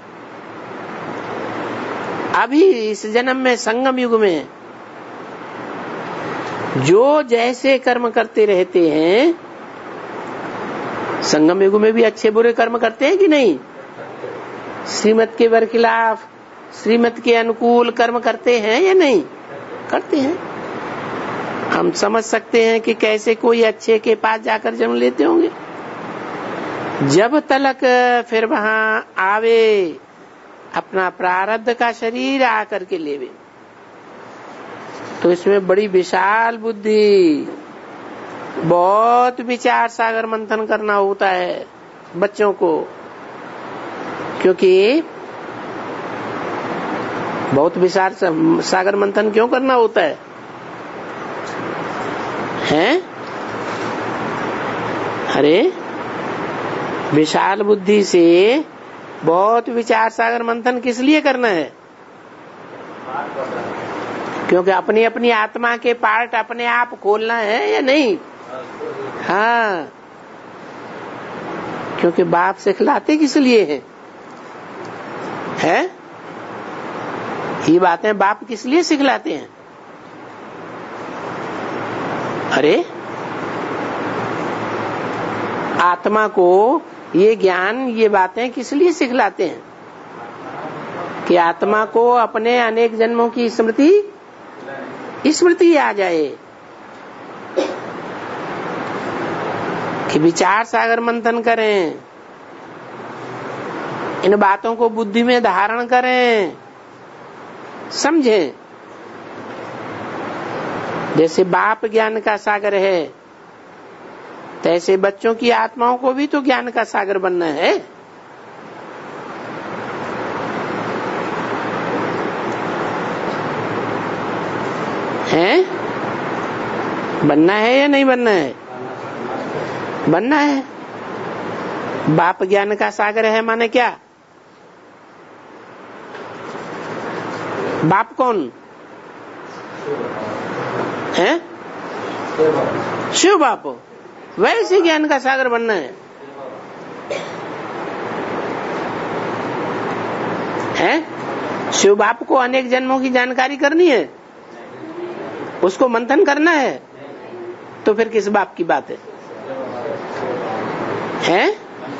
अभी इस जन्म में, संगम युग में जो जैसे कर्म करते रहते हैं, संगम युग में भी अच्छे बुरे कर्म करते हैं कि नहीं? श्रीमत के बरखिलाफ, श्रीमत के अनुकूल कर्म करते हैं या नहीं? करते हैं। हम समझ सकते हैं कि कैसे कोई अच्छे के पास जाकर जन्म लेते होंगे। जब तलक फिर वहां आवे, अपना प्रारब्ध का शरीर आकर के लेवे, तो इसमें बड़ी विशाल बुद्धि, बहुत विचार सागर मंथन करना होता है बच्चों को, क्योंकि बहुत विचार सागर मंथन क्यों करना होता है? हैं? अरे विशाल बुद्धि से बहुत विचार सागर मंथन किस लिए करना है? क्योंकि अपनी अपनी आत्मा के पार्ट अपने आप खोलना है या नहीं? हाँ, क्योंकि बाप सिखलाते किस लिए हैं? है? ये बातें बाप किस लिए सिखलाते हैं? अरे आत्मा को ये ज्ञान, ये बातें किस लिए सिखलाते हैं? कि आत्मा को अपने अनेक जन्मों की स्मृति स्मृति आ जाए, कि विचार सागर मंथन करें, इन बातों को बुद्धि में धारण करें, समझें। जैसे बाप ज्ञान का सागर है, तैसे बच्चों की आत्माओं को भी तो ज्ञान का सागर बनना है। हैं? बनना है या नहीं बनना है? बनना है। बाप ज्ञान का सागर है माने क्या? बाप कौन है? शिव बाप। वैसे ज्ञान का सागर बनना है। हैं? शिव बाप को अनेक जन्मों की जानकारी करनी है, उसको मंथन करना है, तो फिर किस बाप की बात है? हैं?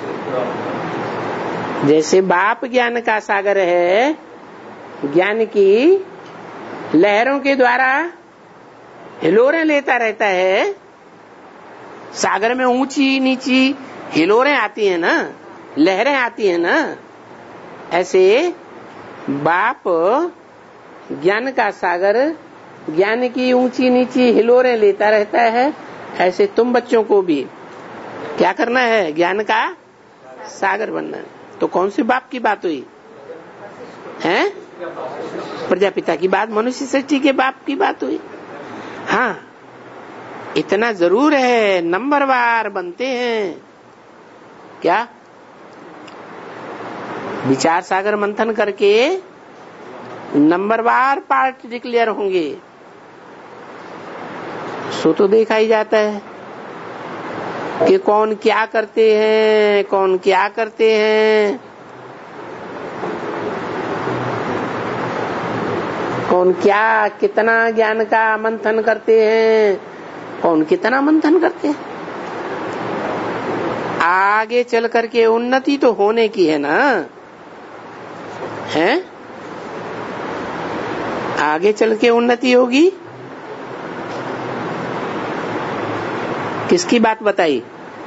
जैसे बाप ज्ञान का सागर है, ज्ञान की लहरों के द्वारा हिलोरें लेता रहता है, सागर में ऊंची नीची हिलोरें आती हैं ना, लहरें आती हैं ना, ऐसे बाप ज्ञान का सागर, ज्ञान की ऊंची नीची हिलोरें लेता रहता है। ऐसे तुम बच्चों को भी क्या करना है? ज्ञान का सागर बनना है। तो कौन सी बाप की बात हुई है? प्रजापिता की बात, मनुष्य सृष्टि के बाप की बात हुई। हाँ, इतना जरूर है, नंबरवार बनते हैं। क्या? विचार सागर मंथन करके नंबरवार पार्ट डिक्लेयर होंगे। सो तो देखा ही जाता है कि कौन क्या करते हैं, कौन क्या करते हैं, कौन क्या कितना ज्ञान का मंथन करते हैं, कौन कितना मंथन करते हैं। आगे चल करके उन्नति तो होने की है ना, है? आगे चल के उन्नति होगी। किसकी बात बताई?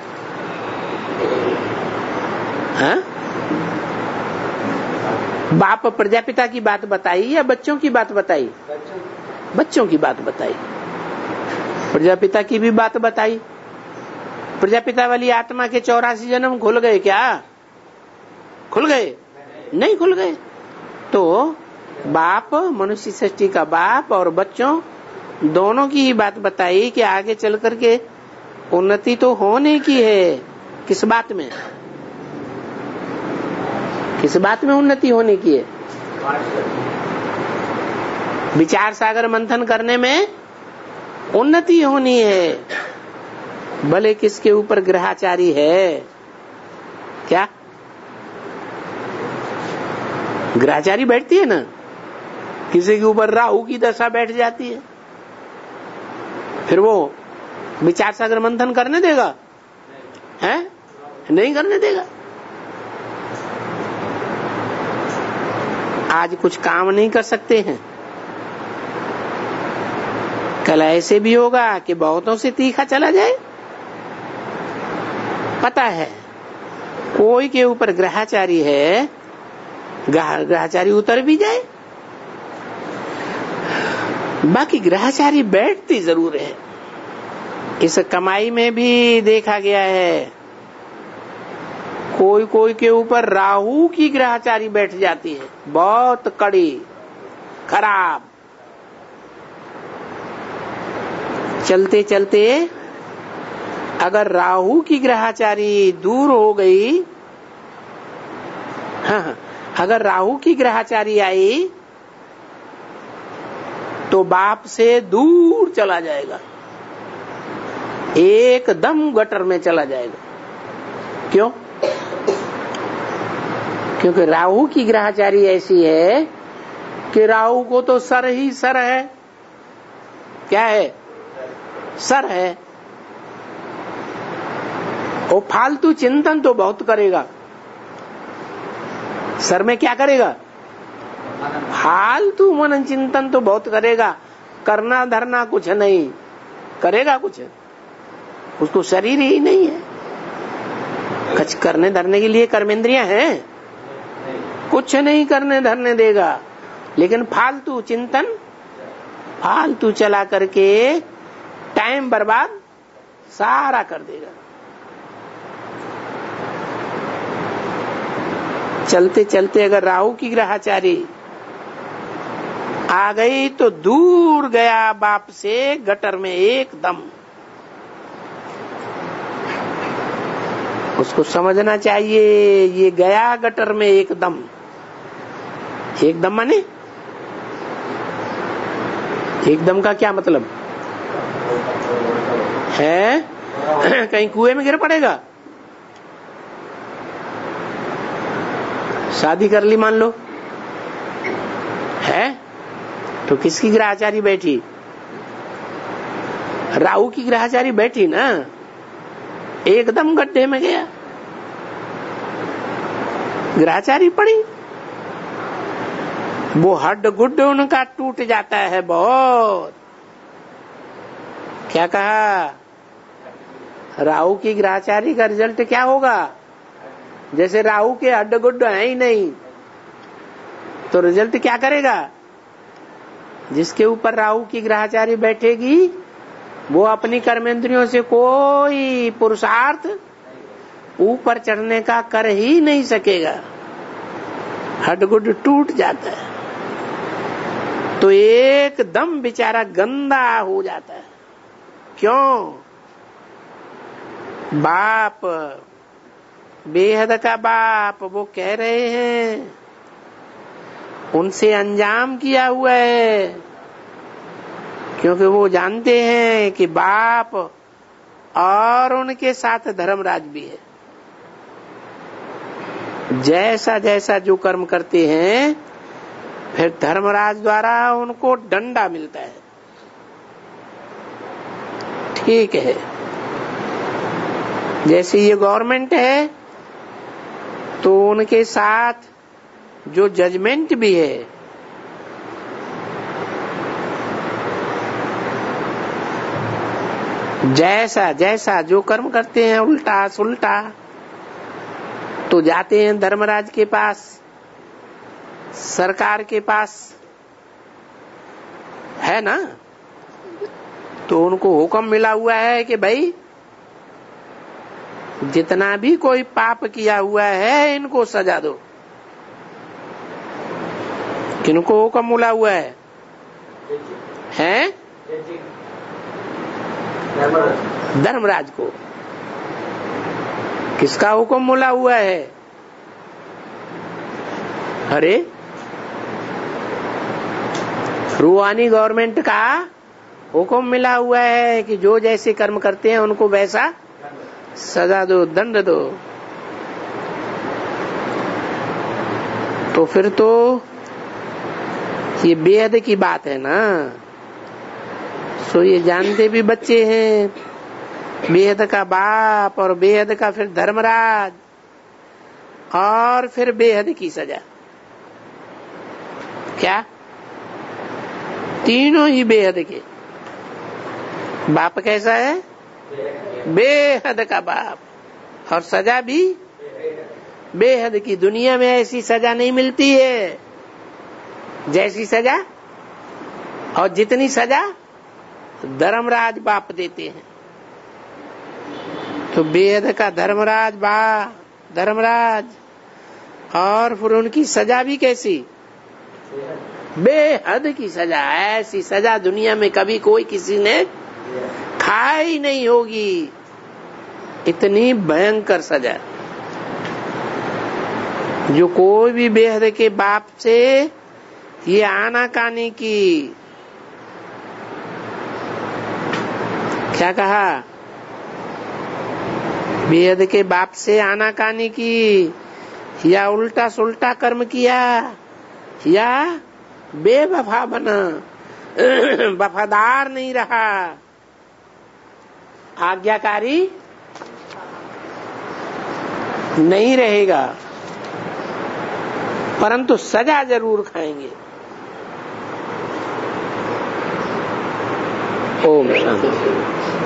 हाँ? बाप प्रजापिता की बात बताई या बच्चों की बात बताई? बच्चों की बात बताई। प्रजापिता की भी बात बताई। प्रजापिता वाली आत्मा के चौरासी जन्म खुल गए क्या? खुल गए? नहीं खुल गए। तो बाप, मनुष्य सृष्टि का बाप और बच्चों दोनों की ही बात बताई कि आगे चल करके उन्नति तो होने की है। किस बात में? किस बात में उन्नति होने की है? विचार सागर मंथन करने में उन्नति होनी है। भले किसके ऊपर ग्रहाचारी है। क्या ग्रहाचारी बैठती है ना, किसी के ऊपर राहु की दशा बैठ जाती है, फिर वो विचार सागर मंथन करने देगा? है? नहीं करने देगा। आज कुछ काम नहीं कर सकते हैं, कल ऐसे भी होगा कि बहुतों से तीखा चला जाए। पता है कोई के ऊपर ग्रहाचारी है, ग्रहाचारी उतर भी जाए। बाकी ग्रहाचारी बैठती जरूर है। इस कमाई में भी देखा गया है, कोई कोई के ऊपर राहु की ग्रहाचारी बैठ जाती है, बहुत कड़ी, खराब। चलते चलते अगर राहु की ग्रहाचारी दूर हो गई, हाँ, अगर राहु की ग्रहाचारी आई तो बाप से दूर चला जाएगा, एकदम गटर में चला जाएगा। क्यों? क्योंकि राहु की ग्रहाचारी ऐसी है कि राहु को तो सर ही सर है। क्या है? सर है। वो फालतू चिंतन तो बहुत करेगा। सर में क्या करेगा? फालतू मनन चिंतन तो बहुत करेगा, करना धरना कुछ नहीं करेगा। कुछ उसको शरीर ही नहीं है। कुछ करने धरने के लिए कर्मेंद्रियां हैं? कुछ नहीं करने धरने देगा, लेकिन फालतू चिंतन, फालतू चला करके टाइम बर्बाद सारा कर देगा। चलते चलते अगर राहु की ग्रहाचारी आ गई तो दूर गया बाप से गटर में एकदम। उसको समझना चाहिए ये गया गटर में एकदम। एकदम माने एकदम का क्या मतलब है? कहीं कुएं में गिर पड़ेगा? शादी कर ली मान लो, है तो किसकी ग्रहाचारी बैठी? राहु की ग्रहाचारी बैठी ना, एकदम गड्ढे में गया, ग्रहाचारी पड़ी, वो हड्ड गुड्ड उनका टूट जाता है बहुत। क्या कहा? राहु की ग्रहचारी का रिजल्ट क्या होगा? जैसे राहु के हड्ड गुड्ड है ही नहीं, तो रिजल्ट क्या करेगा? जिसके ऊपर राहु की ग्रहचारी बैठेगी वो अपनी कर्मेंद्रियों से कोई पुरुषार्थ ऊपर चढ़ने का कर ही नहीं सकेगा, हड्ड-गुड्ड टूट जाता है, तो एकदम बेचारा गंदा हो जाता है। क्यों? बाप, बेहद का बाप वो कह रहे हैं, उनसे अंजाम किया हुआ है, क्योंकि वो जानते हैं कि बाप और उनके साथ धर्मराज भी है। जैसा जैसा जो कर्म करते हैं फिर धर्मराज द्वारा उनको दंडा मिलता है। ठीक है, जैसे ये गवर्नमेंट है तो उनके साथ जो जजमेंट भी है, जैसा जैसा जो कर्म करते हैं उल्टा सुल्टा, तो जाते हैं धर्मराज के पास, सरकार के पास, है ना? तो उनको हुक्म मिला हुआ है कि भाई जितना भी कोई पाप किया हुआ है इनको सजा दो। किनको हुक्म मिला हुआ है? हैं? धर्मराज को। किसका हुक्म मिला हुआ है? अरे रूहानी गवर्नमेंट का हुक्म मिला हुआ है कि जो जैसे कर्म करते हैं उनको वैसा सजा दो, दंड दो। तो फिर तो ये बेहद की बात है ना। सो ये जानते भी बच्चे हैं, बेहद का बाप और बेहद का फिर धर्मराज और फिर बेहद की सजा। क्या? तीनों ही बेहद के। बाप कैसा है? बेहद का बाप, और सजा भी बेहद की। दुनिया में ऐसी सजा नहीं मिलती है जैसी सजा, और जितनी सजा धर्मराज बाप देते हैं। तो बेहद का धर्मराज बा धर्मराज, और फिर उनकी सजा भी कैसी? बेहद की सजा। ऐसी सजा दुनिया में कभी कोई किसी ने खाई नहीं होगी, इतनी भयंकर सजा। जो कोई भी बेहद के बाप से ये आनाकानी की, क्या कहा? बेहद के बाप से आनाकानी की, या उल्टा सुल्टा कर्म किया, या बेवफा बना, वफादार नहीं रहा, आज्ञाकारी नहीं रहेगा, परंतु सजा जरूर खाएंगे। ओम शांति।